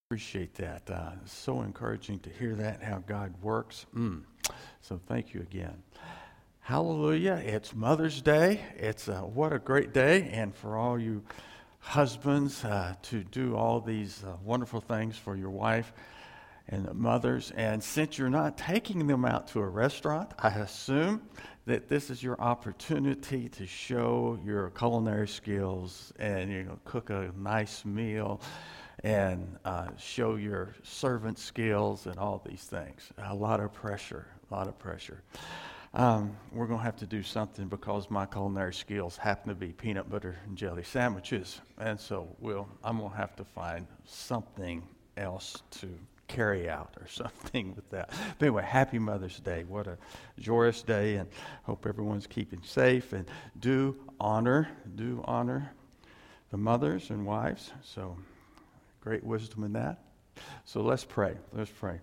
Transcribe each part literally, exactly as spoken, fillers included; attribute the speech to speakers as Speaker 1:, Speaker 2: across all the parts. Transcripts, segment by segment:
Speaker 1: Appreciate that. Uh, it's so encouraging to hear that, how God works. Mm. So thank you again. Hallelujah. It's Mother's Day. It's uh, what a great day. And for all you husbands uh, to do all these uh, wonderful things for your wife and the mothers. And since you're not taking them out to a restaurant, I assume that this is your opportunity to show your culinary skills and, you know, cook a nice meal and uh, show your servant skills and all these things. A lot of pressure, a lot of pressure. Um, we're going to have to do something because my culinary skills happen to be peanut butter and jelly sandwiches. And so we'll, I'm going to have to find something else to carry out or something with that. But anyway, happy Mother's Day. What a joyous day, and hope everyone's keeping safe. And do honor, do honor the mothers and wives. So great wisdom in that. So let's pray. Let's pray.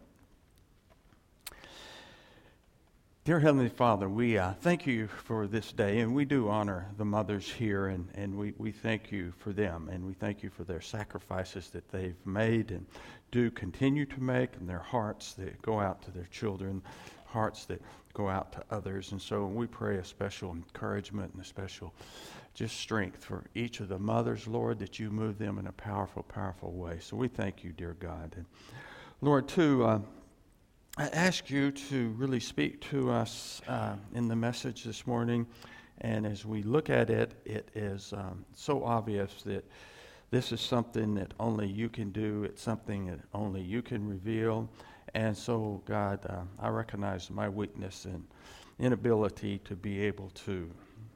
Speaker 1: Dear Heavenly Father, we uh, thank you for this day, and we do honor the mothers here, and, and we, we thank you for them, and we thank you for their sacrifices that they've made and do continue to make, and their hearts that go out to their children, hearts that go out to others. And so we pray a special encouragement and a special just strength for each of the mothers, Lord, that you move them in a powerful, powerful way. So we thank you, dear God. And Lord, too, uh, I ask you to really speak to us uh, in the message this morning. And as we look at it, it is um, so obvious that this is something that only you can do. It's something that only you can reveal. And so, God, uh, I recognize my weakness and inability to be able to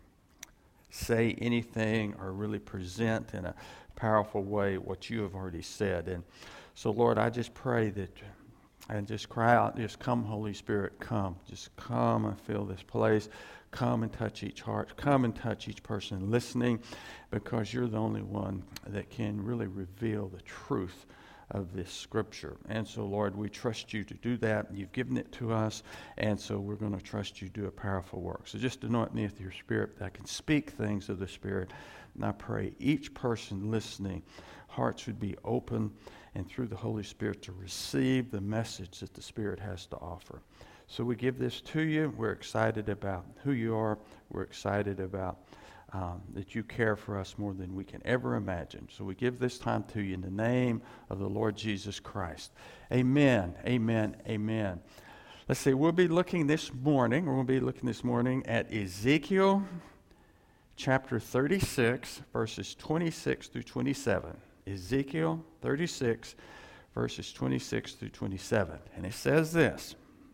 Speaker 1: say anything or really present in a powerful way what you have already said. And so, Lord, I just pray that, and just cry out, just come, Holy Spirit, come. Just come and fill this place. Come and touch each heart. Come and touch each person listening, because you're the only one that can really reveal the truth of this scripture. And so, Lord, we trust you to do that. You've given it to us, and so we're going to trust you to do a powerful work. So just anoint me with your Spirit that I can speak things of the Spirit. And I pray each person listening, hearts would be open, and through the Holy Spirit to receive the message that the Spirit has to offer. So we give this to you. We're excited about who you are. We're excited about Um, that you care for us more than we can ever imagine. So we give this time to you in the name of the Lord Jesus Christ. Amen, amen, amen. Let's see, we'll be looking this morning, we're going to be looking this morning at Ezekiel chapter thirty-six, verses twenty-six through twenty-seven. Ezekiel thirty-six, verses twenty-six through twenty-seven. And it says this: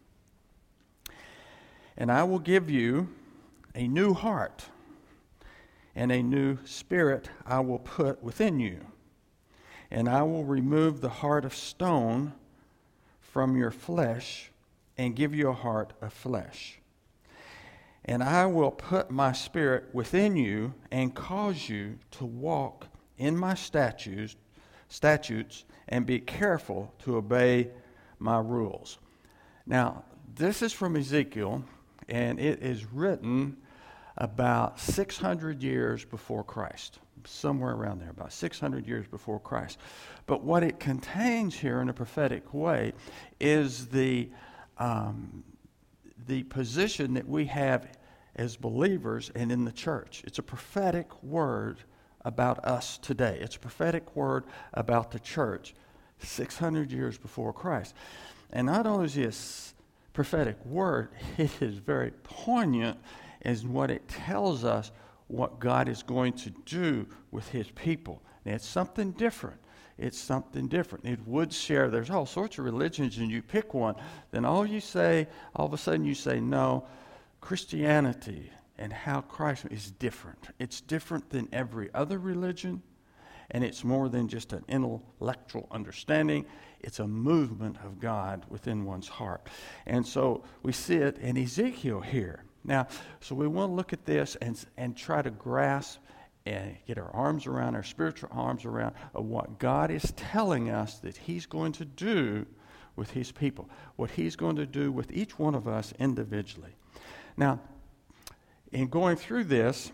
Speaker 1: "And I will give you a new heart, and a new spirit I will put within you. And I will remove the heart of stone from your flesh and give you a heart of flesh. And I will put my spirit within you and cause you to walk in my statutes, statutes and be careful to obey my rules." Now, this is from Ezekiel, and it is written about six hundred years before Christ, somewhere around there, about six hundred years before Christ. But what it contains here in a prophetic way is the um, the position that we have as believers and in the church. It's a prophetic word about us today. It's a prophetic word about the church six hundred years before Christ. And not only is this prophetic word, it is very poignant is what it tells us what God is going to do with his people. And it's something different. It's something different. It would share, there's all sorts of religions, and you pick one, then all you say, all of a sudden you say, no, Christianity and how Christ is different. It's different than every other religion, and it's more than just an intellectual understanding. It's a movement of God within one's heart. And so we see it in Ezekiel here. Now, so we want to look at this and and try to grasp and get our arms around, our spiritual arms around of what God is telling us that he's going to do with his people, what he's going to do with each one of us individually. Now, in going through this,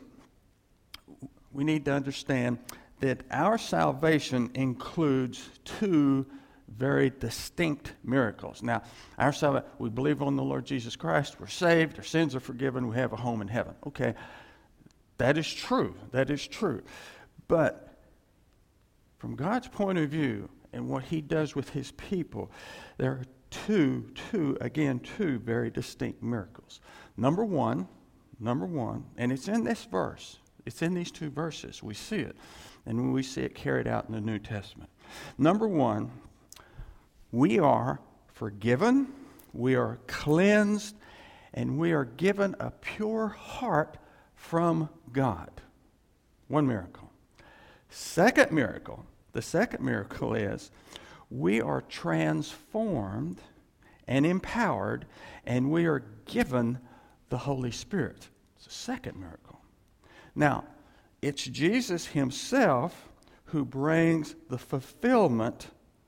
Speaker 1: we need to understand that our salvation includes two very distinct miracles. Now, our salvation, we believe on the Lord Jesus Christ, we're saved, our sins are forgiven, we have a home in heaven. Okay, that is true. That is true. But from God's point of view and what he does with his people, there are two, two, again, two very distinct miracles. Number one, number one, and it's in this verse. It's in these two verses. We see it. And we see it carried out in the New Testament. Number one, we are forgiven, we are cleansed, and we are given a pure heart from God. One miracle. Second miracle, the second miracle is we are transformed and empowered, and we are given the Holy Spirit. It's the second miracle. Now, it's Jesus himself who brings the fulfillment,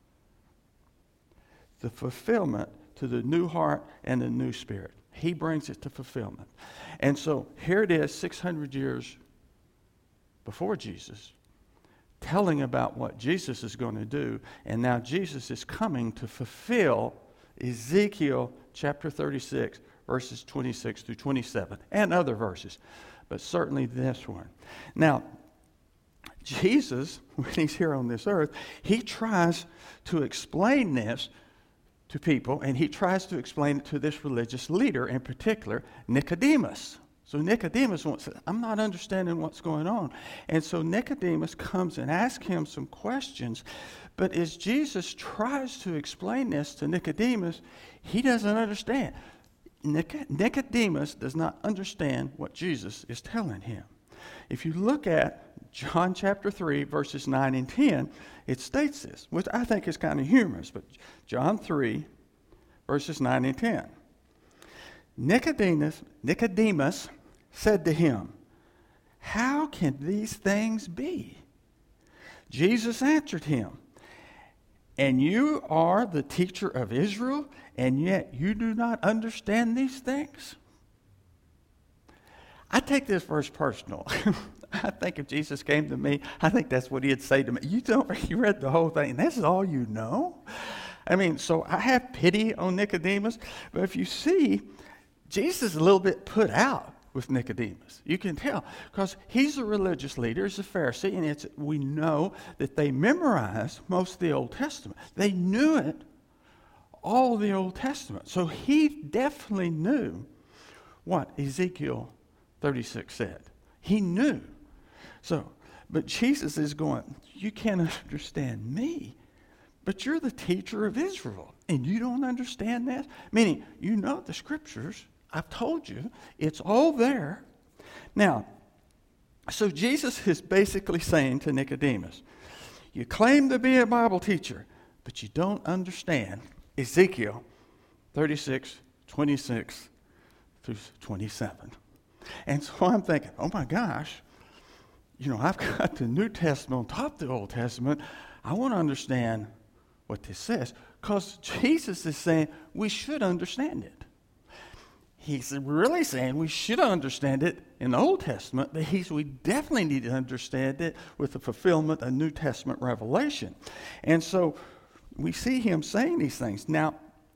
Speaker 1: the fulfillment to the new heart and the new spirit. He brings it to fulfillment. And so here it is, six hundred years before Jesus, telling about what Jesus is going to do. And now Jesus is coming to fulfill Ezekiel chapter thirty-six, verses twenty-six through twenty-seven, and other verses, but certainly this one. Now, Jesus, when he's here on this earth, he tries to explain this to people, and he tries to explain it to this religious leader, in particular, Nicodemus. So Nicodemus wants to, I'm not understanding what's going on. And so Nicodemus comes and asks him some questions, but as Jesus tries to explain this to Nicodemus, he doesn't understand. Nic- Nicodemus does not understand what Jesus is telling him. If you look at John chapter three, verses nine and ten, it states this, which I think is kind of humorous, but John three, verses nine and ten. Nicodemus, Nicodemus said to him, "How can these things be?" Jesus answered him, "And you are the teacher of Israel, and yet you do not understand these things?" I take this verse personal. I think if Jesus came to me, I think that's what he'd say to me. You don't, you read the whole thing, and this is all you know? I mean, so I have pity on Nicodemus, but if you see, Jesus is a little bit put out with Nicodemus. You can tell, because he's a religious leader, he's a Pharisee, and it's, we know that they memorized most of the Old Testament. They knew it, all the Old Testament. So he definitely knew what Ezekiel thirty-six said. He knew. So, but Jesus is going, you can't understand me, but you're the teacher of Israel, and you don't understand that? Meaning, you know the scriptures. I've told you. It's all there. Now, so Jesus is basically saying to Nicodemus, you claim to be a Bible teacher, but you don't understand Ezekiel thirty-six, twenty-six through twenty-seven. And so I'm thinking, oh my gosh, you know, I've got the New Testament on top of the Old Testament. I want to understand what this says, because Jesus is saying we should understand it. He's really saying we should understand it in the Old Testament, but he's, we definitely need to understand it with the fulfillment of New Testament revelation. And so we see him saying these things. Now,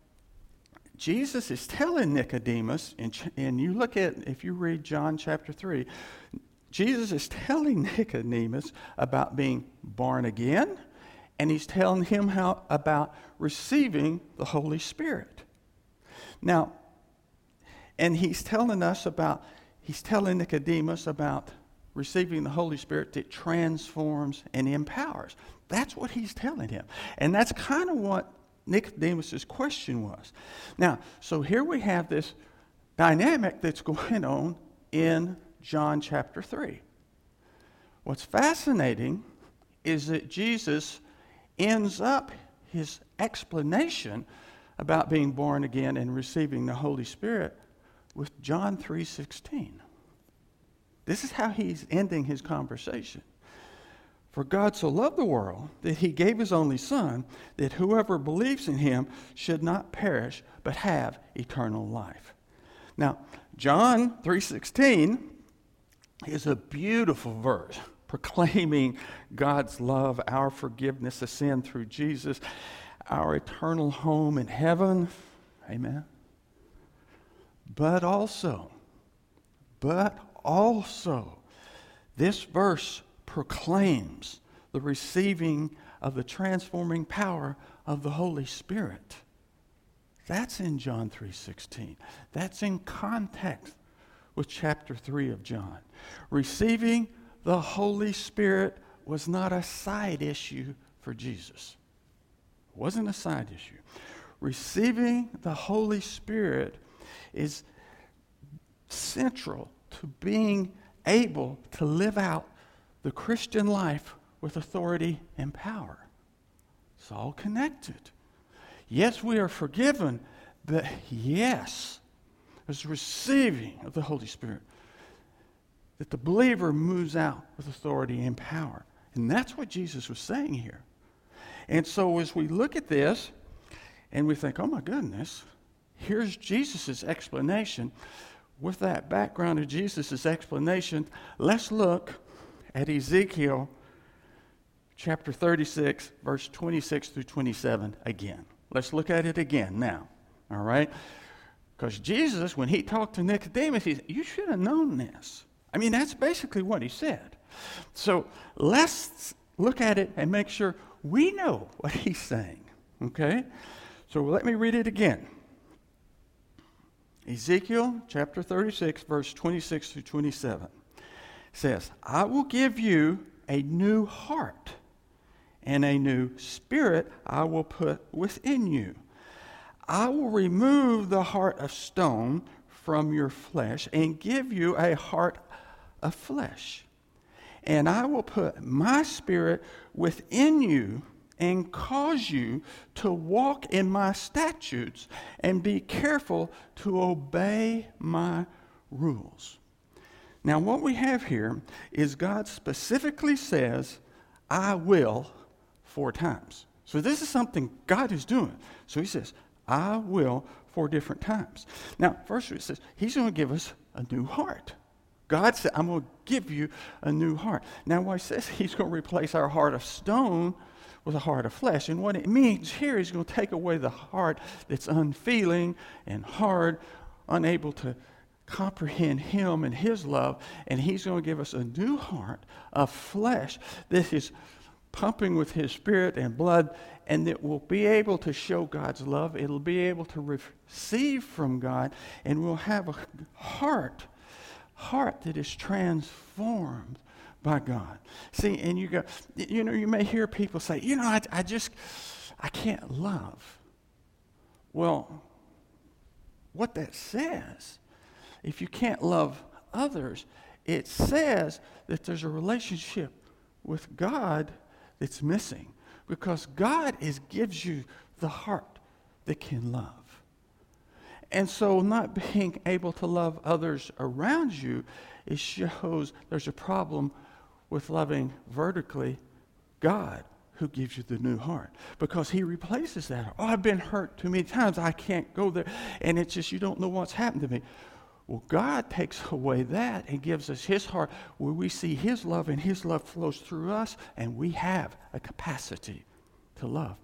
Speaker 1: Jesus is telling Nicodemus, and, and you look at, if you read John chapter three, Jesus is telling Nicodemus about being born again, and he's telling him how about receiving the Holy Spirit. Now, and he's telling us about, he's telling Nicodemus about receiving the Holy Spirit that transforms and empowers. That's what he's telling him. And that's kind of what Nicodemus' question was. Now, so here we have this dynamic that's going on in John chapter three. What's fascinating is that Jesus ends up his explanation about being born again and receiving the Holy Spirit with John three sixteen. This is how he's ending his conversation. For God so loved the world that he gave his only Son, that whoever believes in him should not perish, but have eternal life. Now, John three sixteen is a beautiful verse proclaiming God's love, our forgiveness of sin through Jesus. our eternal home in heaven. Amen. But also, but also, this verse proclaims the receiving of the transforming power of the Holy Spirit. That's in John three sixteen. That's in context with chapter three of John. Receiving the Holy Spirit was not a side issue for Jesus. It wasn't a side issue. Receiving the Holy Spirit is central to being able to live out the Christian life with authority and power. It's all connected. Yes, we are forgiven, but yes, there's receiving of the Holy Spirit that the believer moves out with authority and power. And that's what Jesus was saying here. And so as we look at this and we think, oh my goodness, here's Jesus' explanation. With that background of Jesus' explanation, let's look at Ezekiel chapter thirty-six, verse twenty-six through twenty-seven again. Let's look at it again now, all right? Because Jesus, when he talked to Nicodemus, he said, you should have known this. I mean, that's basically what he said. So let's look at it and make sure we know what he's saying, okay? So let me read it again. Ezekiel chapter thirty-six, verse twenty-six through twenty-seven says, I will give you a new heart, and a new spirit I will put within you. I will remove the heart of stone from your flesh and give you a heart of flesh. And I will put my spirit within you and cause you to walk in my statutes and be careful to obey my rules. Now, what we have here is God specifically says, I will, four times. So this is something God is doing. So he says, I will, four different times. Now, first it says, he's going to give us a new heart. God said, I'm going to give you a new heart. Now, what he says, he's going to replace our heart of stone with a heart of flesh. And what it means here, he's going to take away the heart that's unfeeling and hard, unable to comprehend him and his love, and he's going to give us a new heart of flesh that is pumping with his spirit and blood, and that will be able to show God's love. It'll be able to receive from God, and we'll have a heart, heart that is transformed by God. See, and you go, you know, you may hear people say, you know, I, I just, I can't love. Well, what that says, if you can't love others, it says that there's a relationship with God that's missing, because God is, gives you the heart that can love. And so not being able to love others around you, it shows there's a problem with loving vertically God, who gives you the new heart, because he replaces that. Oh, I've been hurt too many times. I can't go there. And it's just, you don't know what's happened to me. Well, God takes away that and gives us his heart where we see his love, and his love flows through us, and we have a capacity to love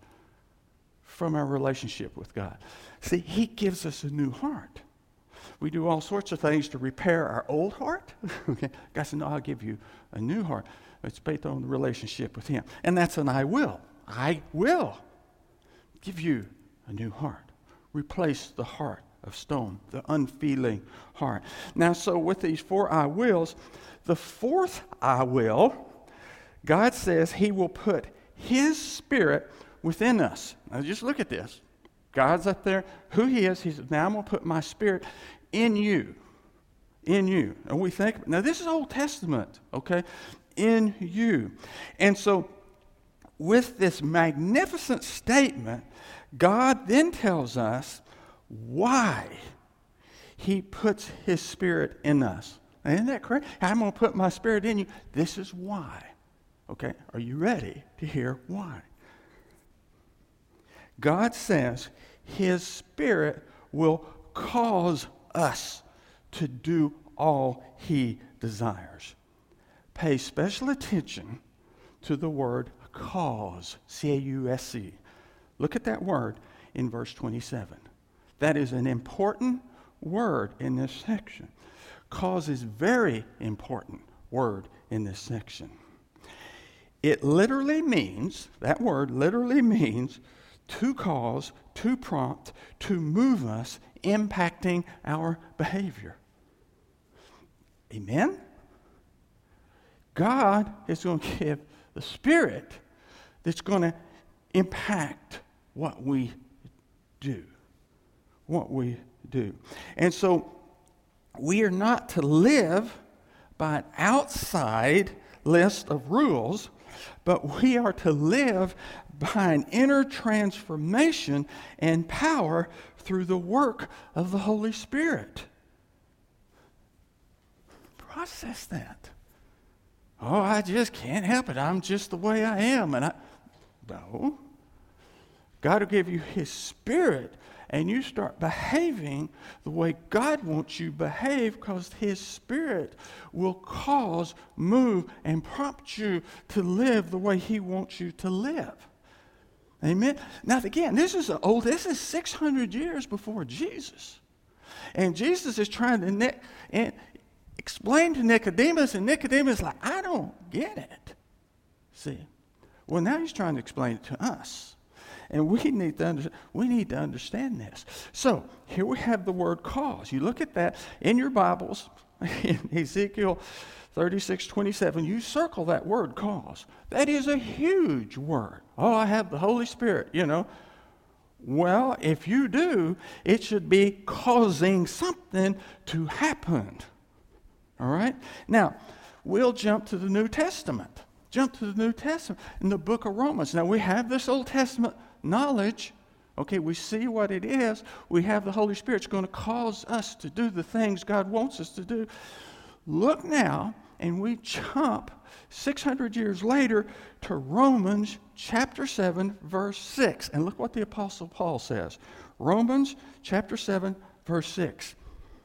Speaker 1: from our relationship with God. See, he gives us a new heart. We do all sorts of things to repair our old heart. Okay, God said, no, I'll give you a new heart. It's based on the relationship with him. And that's an I will. I will give you a new heart. Replace the heart of stone, the unfeeling heart. Now, so with these four I wills, the fourth I will, God says he will put his spirit within us. Now, just look at this. God's up there, who he is. He says, now I'm going to put my spirit in you. In you. And we think, now this is Old Testament, okay? In you. And so, with this magnificent statement, God then tells us why he puts his spirit in us. Isn't that correct? I'm going to put my spirit in you. This is why. Okay, are you ready to hear why? God says his spirit will cause us to do all he desires. Pay special attention to the word cause, C A U S E. Look at that word in verse twenty-seven. That is an important word in this section. Cause is very important word in this section. It literally means, that word literally means to cause, to prompt, to move us, impacting our behavior. Amen? God is going to give the Spirit that's going to impact what we do. What we do. And so we are not to live by an outside list of rules, but we are to live by an inner transformation and power through the work of the Holy Spirit. Process that. Oh, I just can't help it. I'm just the way I am. And I No. God will give you His Spirit, and you start behaving the way God wants you to behave, because His Spirit will cause, move, and prompt you to live the way He wants you to live. Amen? Now, again, this is old. This is six hundred years before Jesus. And Jesus is trying to ne- and explain to Nicodemus, and Nicodemus is like, I don't get it. See? Well, now He's trying to explain it to us. And we need to under, we need to understand this. So here we have the word cause. You look at that in your Bibles, in Ezekiel thirty-six twenty-seven, you circle that word cause. That is a huge word. Oh, I have the Holy Spirit, you know. Well, if you do, it should be causing something to happen. All right? Now, we'll jump to the New Testament. Jump to the New Testament in the book of Romans. Now, we have this Old Testament knowledge. Okay, we see what it is. We have the Holy Spirit. It's going to cause us to do the things God wants us to do. Look now, and we jump six hundred years later to Romans chapter seven, verse six. And look what the Apostle Paul says. Romans chapter seven, verse six.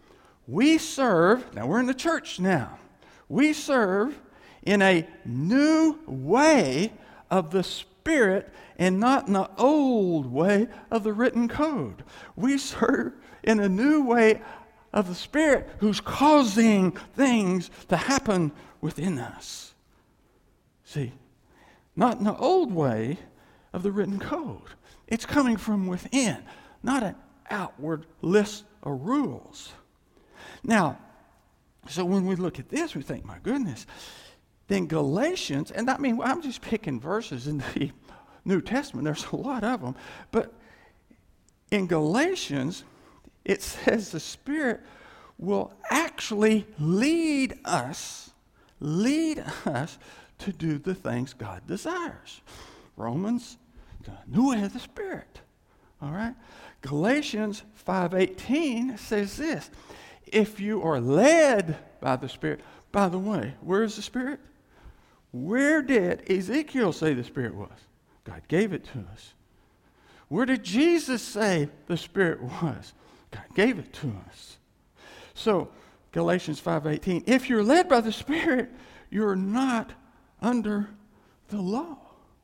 Speaker 1: We serve, now we're in the church now. We serve in a new way of the Spirit, and not in the old way of the written code. We serve in a new way of the Spirit, who's causing things to happen within us. See, not in the old way of the written code. It's coming from within, not an outward list of rules. Now, so when we look at this, we think, my goodness. Then Galatians, and I mean, I'm just picking verses in the New Testament. There's a lot of them. But in Galatians, it says the Spirit will actually lead us, lead us to do the things God desires. Romans, the new way of the Spirit. All right? Galatians five eighteen says this. If you are led by the Spirit, by the way, where is the Spirit? Where did Ezekiel say the Spirit was? God gave it to us. Where did Jesus say the Spirit was? God gave it to us. So, Galatians five eighteen, if you're led by the Spirit, you're not under the law.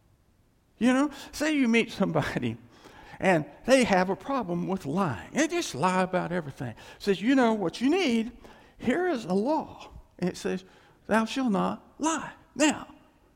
Speaker 1: You know, say you meet somebody and they have a problem with lying. They just lie about everything. It says, you know what you need? Here is a law. And it says, thou shalt not lie. Now,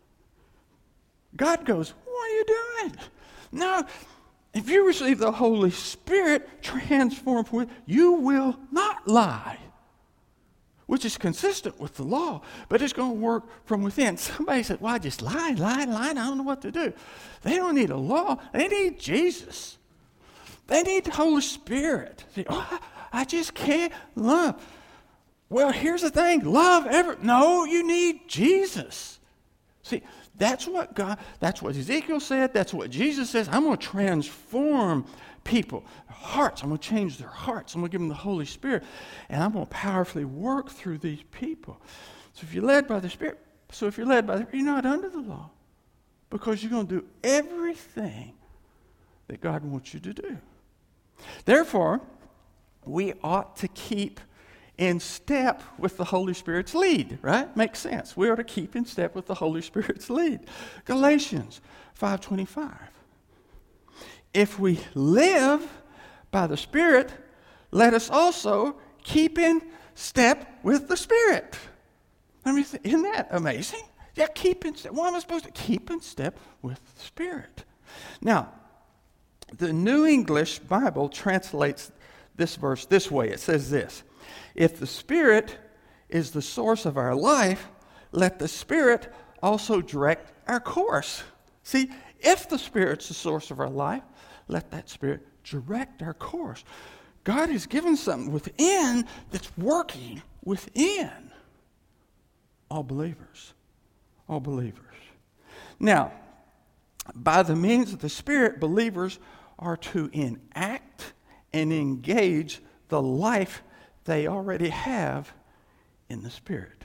Speaker 1: God goes, what are you doing? No, if you receive the Holy Spirit transformed with, you will not lie, which is consistent with the law, but it's going to work from within. Somebody said, well, I just lie, lie, lie, and I don't know what to do. They don't need a law. They need Jesus. They need the Holy Spirit. See, oh, I just can't love. Well, here's the thing. Love ever. No, you need Jesus. See, that's what God, that's what Ezekiel said. That's what Jesus says. I'm going to transform people, hearts. I'm going to change their hearts. I'm going to give them the Holy Spirit. And I'm going to powerfully work through these people. So if you're led by the Spirit, so if you're led by the Spirit, you're not under the law. Because you're going to do everything that God wants you to do. Therefore, we ought to keep in step with the Holy Spirit's lead, right? Makes sense. We ought to keep in step with the Holy Spirit's lead. Galatians five twenty-five. if we live by the Spirit, let us also keep in step with the Spirit. I mean, isn't that amazing? Yeah, keep in step. What am I supposed to keep in step with the Spirit? Now, the New English Bible translates this verse this way. It says this: if the Spirit is the source of our life, let the Spirit also direct our course. See, if the Spirit's the source of our life, let that Spirit direct our course. God has given something within that's working within all believers. All believers. Now, by the means of the Spirit, believers are to enact and engage the life they already have in the Spirit.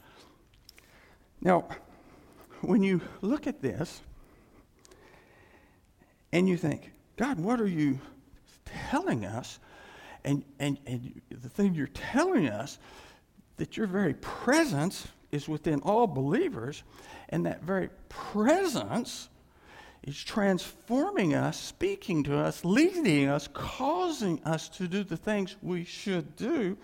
Speaker 1: Now, when you look at this and you think, God, what are you telling us? And, and, and the thing you're telling us, that your very presence is within all believers, and that very presence is transforming us, speaking to us, leading us, causing us to do the things we should do.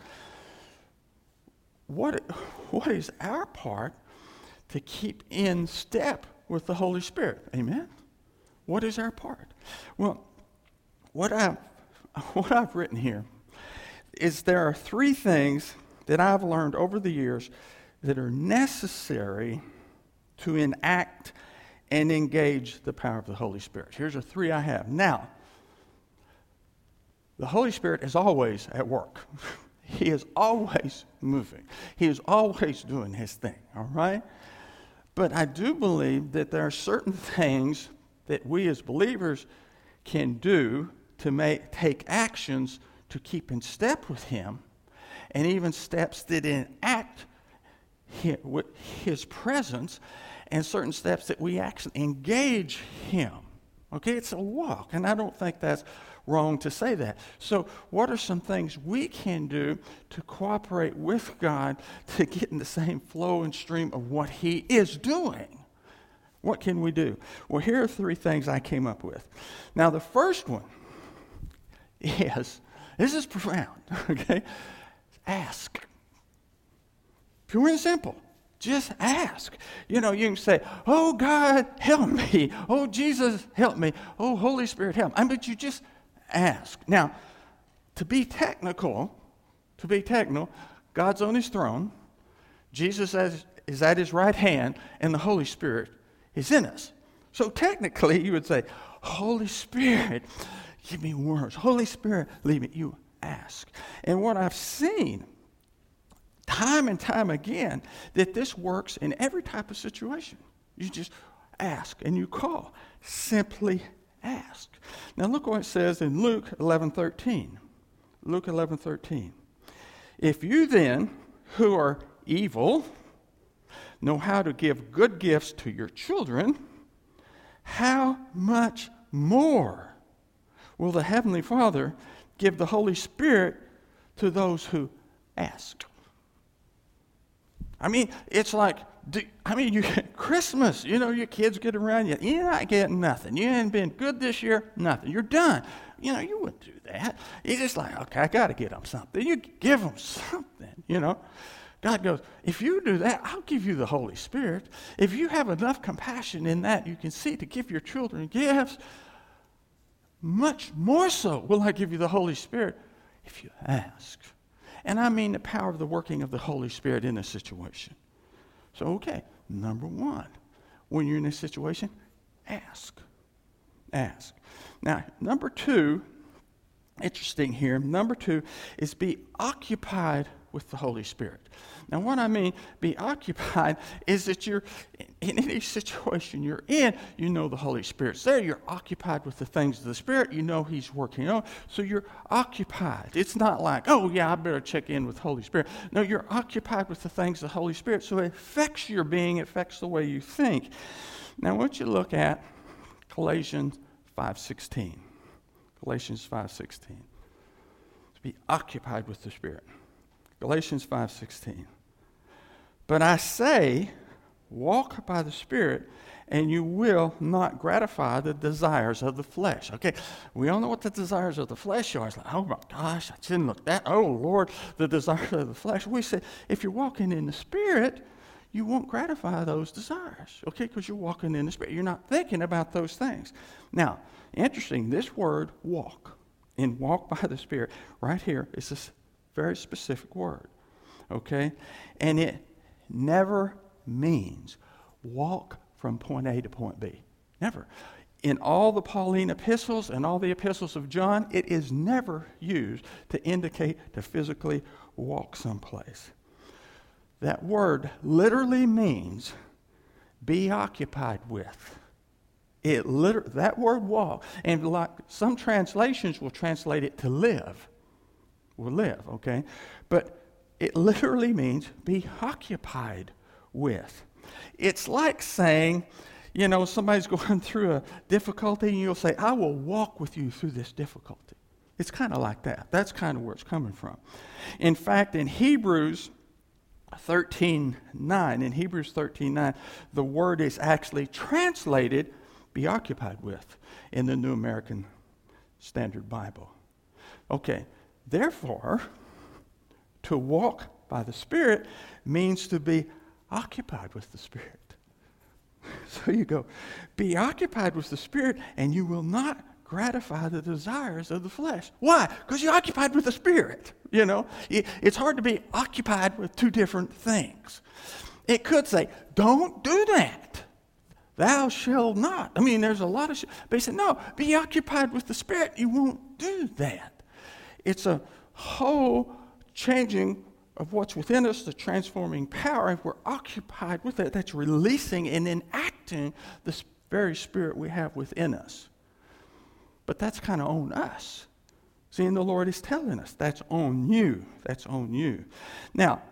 Speaker 1: What, what is our part to keep in step with the Holy Spirit? Amen? What is our part? Well, what I've, what I've written here is there are three things that I've learned over the years that are necessary to enact and engage the power of the Holy Spirit. Here's the three I have. Now, the Holy Spirit is always at work. He is always moving. He is always doing his thing, all right? But I do believe that there are certain things that we as believers can do to make, take actions to keep in step with him, and even steps that enact his presence, and certain steps that we actually engage him. Okay, it's a walk, and I don't think that's wrong to say that. So what are some things we can do to cooperate with God to get in the same flow and stream of what he is doing? What can we do? Well, here are three things I came up with. Now, the first one is, this is profound, okay? Ask. Pure and simple. Just ask. You know, you can say, oh, God, help me. Oh, Jesus, help me. Oh, Holy Spirit, help me. I mean, but you just ask. Now, to be technical, to be technical, God's on his throne. Jesus is at his right hand, and the Holy Spirit is in us. So technically, you would say, Holy Spirit, give me words. Holy Spirit, lead me. You ask. And what I've seen time and time again, that this works in every type of situation. You just ask and you call. Simply ask. Now look what it says in Luke eleven thirteen. Luke eleven thirteen. If you then, who are evil, know how to give good gifts to your children, how much more will the Heavenly Father give the Holy Spirit to those who ask? I mean, it's like, do, I mean, you Christmas, you know, your kids get around you. You're not getting nothing. You ain't been good this year, nothing. You're done. You know, you wouldn't do that. You're just like, okay, I got to get them something. You give them something, you know. God goes, if you do that, I'll give you the Holy Spirit. If you have enough compassion in that, you can see to give your children gifts, much more so will I give you the Holy Spirit if you ask. And I mean the power of the working of the Holy Spirit in a situation. So, okay, number one, when you're in a situation, ask. Ask. Now, number two, interesting here, number two is be occupied with the Holy Spirit. Now, what I mean, be occupied, is that you're, in any situation you're in, you know the Holy Spirit's there. You're occupied with the things of the Spirit. You know he's working on. So you're occupied. It's not like, oh, yeah, I better check in with the Holy Spirit. No, you're occupied with the things of the Holy Spirit. So it affects your being. It affects the way you think. Now, I want you to look at Galatians five sixteen. Galatians five sixteen. To be occupied with the Spirit. Galatians five sixteen. But I say, walk by the Spirit, and you will not gratify the desires of the flesh. Okay, we all know what the desires of the flesh are. It's like, oh my gosh, I shouldn't look that. Oh Lord, the desires of the flesh. We say, if you're walking in the Spirit, you won't gratify those desires, okay, because you're walking in the Spirit. You're not thinking about those things. Now, interesting, this word walk, in walk by the Spirit, right here is this very specific word, okay? And it never means walk from point A to point B. Never. In all the Pauline epistles and all the epistles of John, it is never used to indicate to physically walk someplace. That word literally means be occupied with. It liter- that word walk, and like some translations will translate it to live. Will live, okay? But it literally means be occupied with. It's like saying, you know, somebody's going through a difficulty and you'll say, I will walk with you through this difficulty. It's kind of like that. That's kind of where it's coming from. In fact, in Hebrews thirteen nine, in Hebrews thirteen nine, the word is actually translated be occupied with in the New American Standard Bible. Okay, therefore, to walk by the Spirit means to be occupied with the Spirit. So you go, be occupied with the Spirit, and you will not gratify the desires of the flesh. Why? Because you're occupied with the Spirit. You know, it's hard to be occupied with two different things. It could say, don't do that. Thou shalt not. I mean, there's a lot of sh- but he said, no, be occupied with the Spirit. You won't do that. It's a whole changing of what's within us, the transforming power. If we're occupied with it, that's releasing and enacting the very Spirit we have within us. But that's kind of on us. See, and the Lord is telling us, that's on you. That's on you. Now,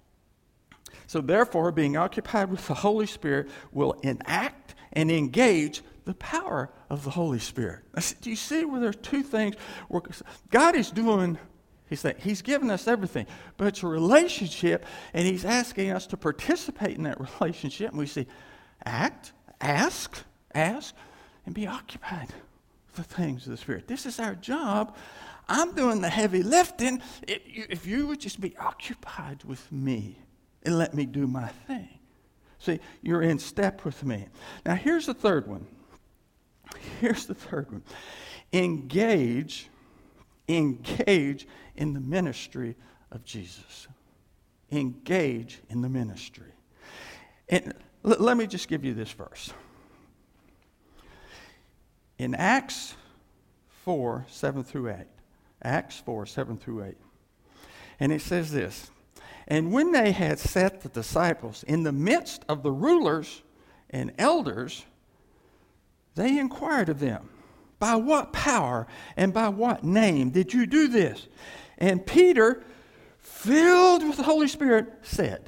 Speaker 1: so therefore, being occupied with the Holy Spirit will enact and engage the power of the Holy Spirit. Do you see where there's two things? Where God is doing, he's saying, he's given us everything, but it's a relationship, and he's asking us to participate in that relationship. And we see, act, ask, ask, and be occupied with the things of the Spirit. This is our job. I'm doing the heavy lifting. If you would just be occupied with me and let me do my thing. See, you're in step with me. Now, here's the third one. Here's the third one. Engage, engage in the ministry of Jesus. Engage in the ministry. And l- let me just give you this verse. In Acts four, seven through eight. Acts four, seven through eight. And it says this. And when they had set the disciples in the midst of the rulers and elders, they inquired of them, by what power and by what name did you do this? And Peter, filled with the Holy Spirit, said.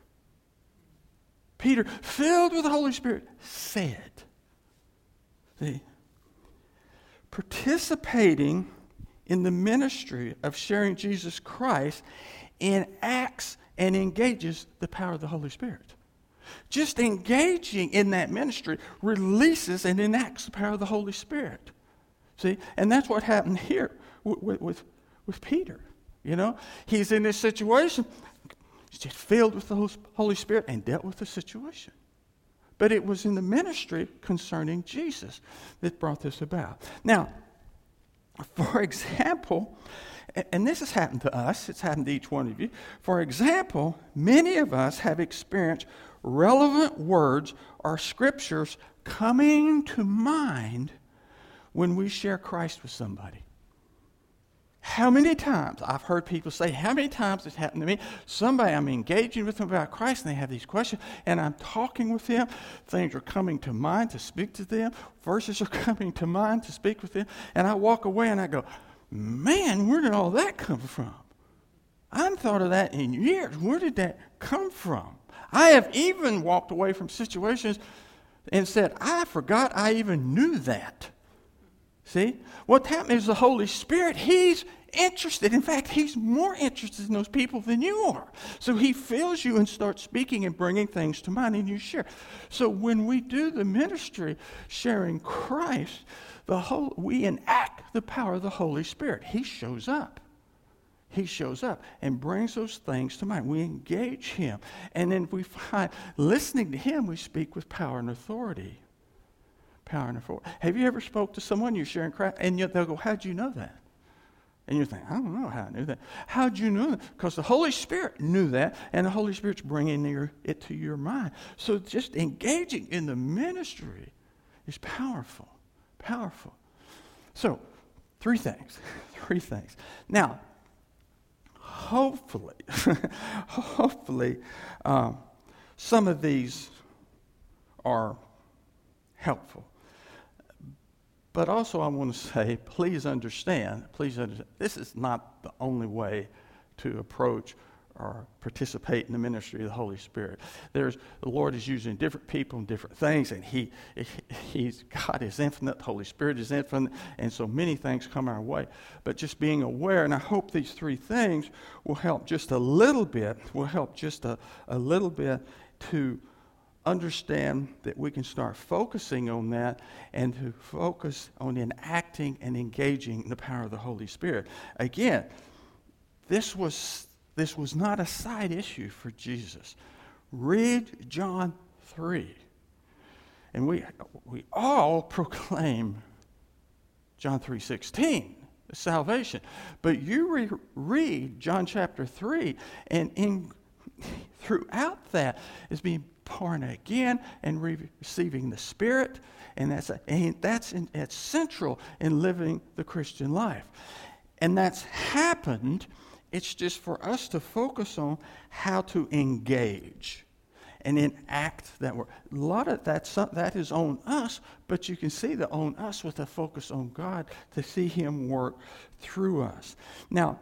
Speaker 1: Peter, filled with the Holy Spirit, said. See, participating in the ministry of sharing Jesus Christ enacts and engages the power of the Holy Spirit. Just engaging in that ministry releases and enacts the power of the Holy Spirit. See, and that's what happened here with, with, with Peter. You know, he's in this situation, he's just filled with the Holy Spirit and dealt with the situation. But it was in the ministry concerning Jesus that brought this about. Now, for example, and this has happened to us, it's happened to each one of you. For example, many of us have experienced relevant words or scriptures coming to mind when we share Christ with somebody. How many times, I've heard people say, how many times it's happened to me, somebody, I'm engaging with them about Christ, and they have these questions, and I'm talking with them, things are coming to mind to speak to them, verses are coming to mind to speak with them, and I walk away and I go, man, where did all that come from? I hadn't thought of that in years. Where did that come from? I have even walked away from situations and said, I forgot I even knew that. See? What happened is the Holy Spirit, He's interested. In fact, He's more interested in those people than you are. So He fills you and starts speaking and bringing things to mind, and you share. So when we do the ministry sharing Christ, the whole, we enact the power of the Holy Spirit. He shows up. He shows up and brings those things to mind. We engage Him. And then we find, listening to Him, we speak with power and authority. Power and authority. Have you ever spoke to someone you're sharing Christ, and they'll go, how'd you know that? And you think, I don't know how I knew that. How'd you know that? Because the Holy Spirit knew that, and the Holy Spirit's bringing your, it to your mind. So just engaging in the ministry is powerful, powerful. So, three things, three things. Now, hopefully, hopefully, um, some of these are helpful. But also I want to say, please understand, please understand, this is not the only way to approach or participate in the ministry of the Holy Spirit. There's, the Lord is using different people and different things, and He, He's, God is infinite, the Holy Spirit is infinite, and so many things come our way. But just being aware, and I hope these three things will help just a little bit, will help just a, a little bit to understand that we can start focusing on that and to focus on enacting and engaging in the power of the Holy Spirit. Again, this was this was not a side issue for Jesus. Read John three. And we we all proclaim John three sixteen, salvation. But you re- read John chapter three, and in throughout that is being born again and re- receiving the Spirit, and that's a, and that's in, that's central in living the Christian life. And that's happened. It's just for us to focus on how to engage and enact that word. A lot of that that is on us, but you can see the on us with a focus on God to see Him work through us. Now,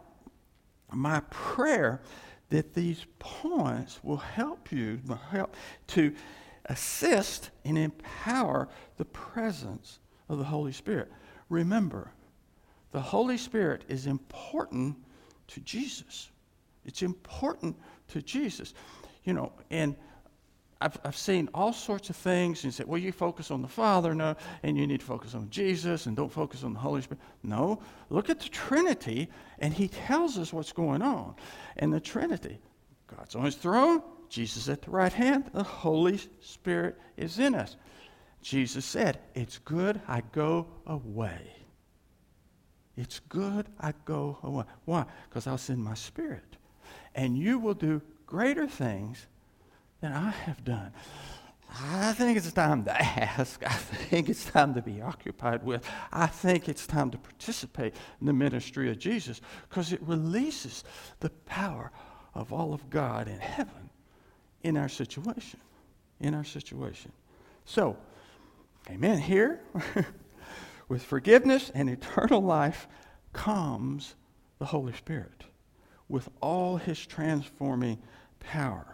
Speaker 1: my prayer that these points will help you will help to assist and empower the presence of the Holy Spirit. Remember, the Holy Spirit is important to Jesus. It's important to Jesus. You know, and I've, I've seen all sorts of things and said, well, you focus on the Father, no, and you need to focus on Jesus and don't focus on the Holy Spirit. No, look at the Trinity, and He tells us what's going on. And the Trinity, God's on His throne, Jesus at the right hand, the Holy Spirit is in us. Jesus said, it's good I go away. It's good I go away. Why? Because I'll send my Spirit. And you will do greater things than I have done. I think it's time to ask. I think it's time to be occupied with. I think it's time to participate in the ministry of Jesus because it releases the power of all of God in heaven in our situation. In our situation. So, amen. Here, with forgiveness and eternal life comes the Holy Spirit with all His transforming power.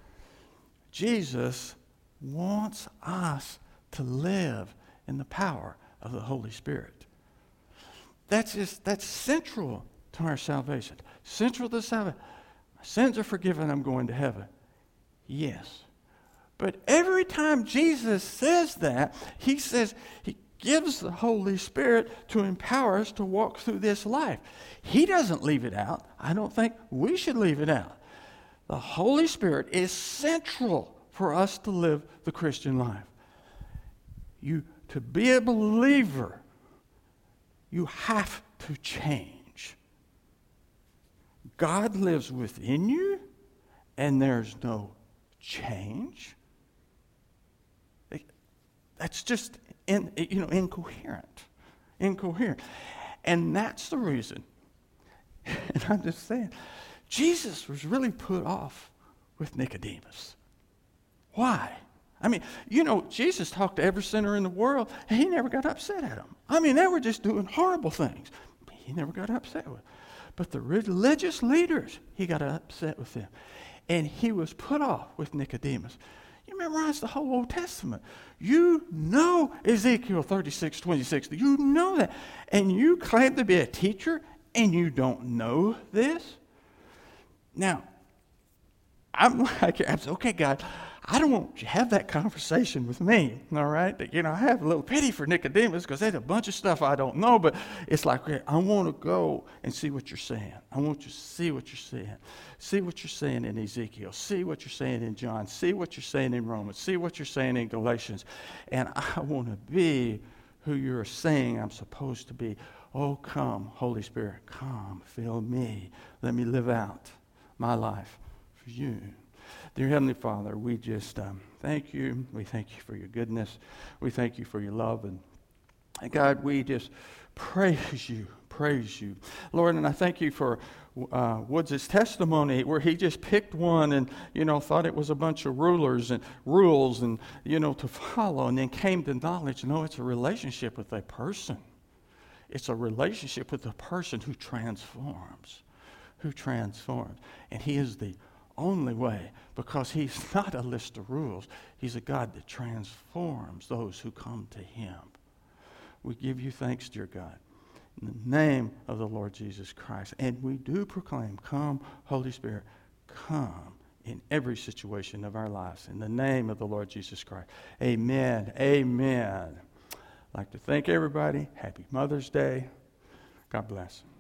Speaker 1: Jesus wants us to live in the power of the Holy Spirit. That's just that's central to our salvation. Central to salvation. My sins are forgiven, I'm going to heaven. Yes. But every time Jesus says that, He says He gives the Holy Spirit to empower us to walk through this life. He doesn't leave it out. I don't think we should leave it out. The Holy Spirit is central for us to live the Christian life. You, to be a believer, you have to change. God lives within you, and there's no change. That's just in, you know, incoherent. Incoherent. And that's the reason, and I'm just saying, Jesus was really put off with Nicodemus. Why? I mean, you know, Jesus talked to every sinner in the world, and He never got upset at them. I mean, they were just doing horrible things. He never got upset with them. But the religious leaders, He got upset with them. And He was put off with Nicodemus. You memorize the whole Old Testament. You know Ezekiel thirty-six twenty-six. You know that. And you claim to be a teacher and you don't know this? Now, I'm like, okay, God, I don't want you to have that conversation with me, all right? You know, I have a little pity for Nicodemus because there's a bunch of stuff I don't know, but it's like, okay, I want to go and see what you're saying. I want you to see what you're saying. See what you're saying in Ezekiel. See what you're saying in John. See what you're saying in Romans. See what you're saying in Galatians. And I want to be who you're saying I'm supposed to be. Oh, come, Holy Spirit, come, fill me. Let me live out my life for you. Dear Heavenly Father, we just um, thank you. We thank you for your goodness. We thank you for your love. And, and God, we just praise you, praise you. Lord, and I thank you for uh, Woods' testimony where he just picked one and, you know, thought it was a bunch of rulers and rules and, you know, to follow, and then came to knowledge, no, it's a relationship with a person. It's a relationship with a person who transforms, who transforms. And he is the only way, because he's not a list of rules. He's a God that transforms those who come to him. We give you thanks, dear God, in the name of the Lord Jesus Christ. And we do proclaim, come, Holy Spirit, come in every situation of our lives. In the name of the Lord Jesus Christ. Amen. Amen. I'd like to thank everybody. Happy Mother's Day. God bless.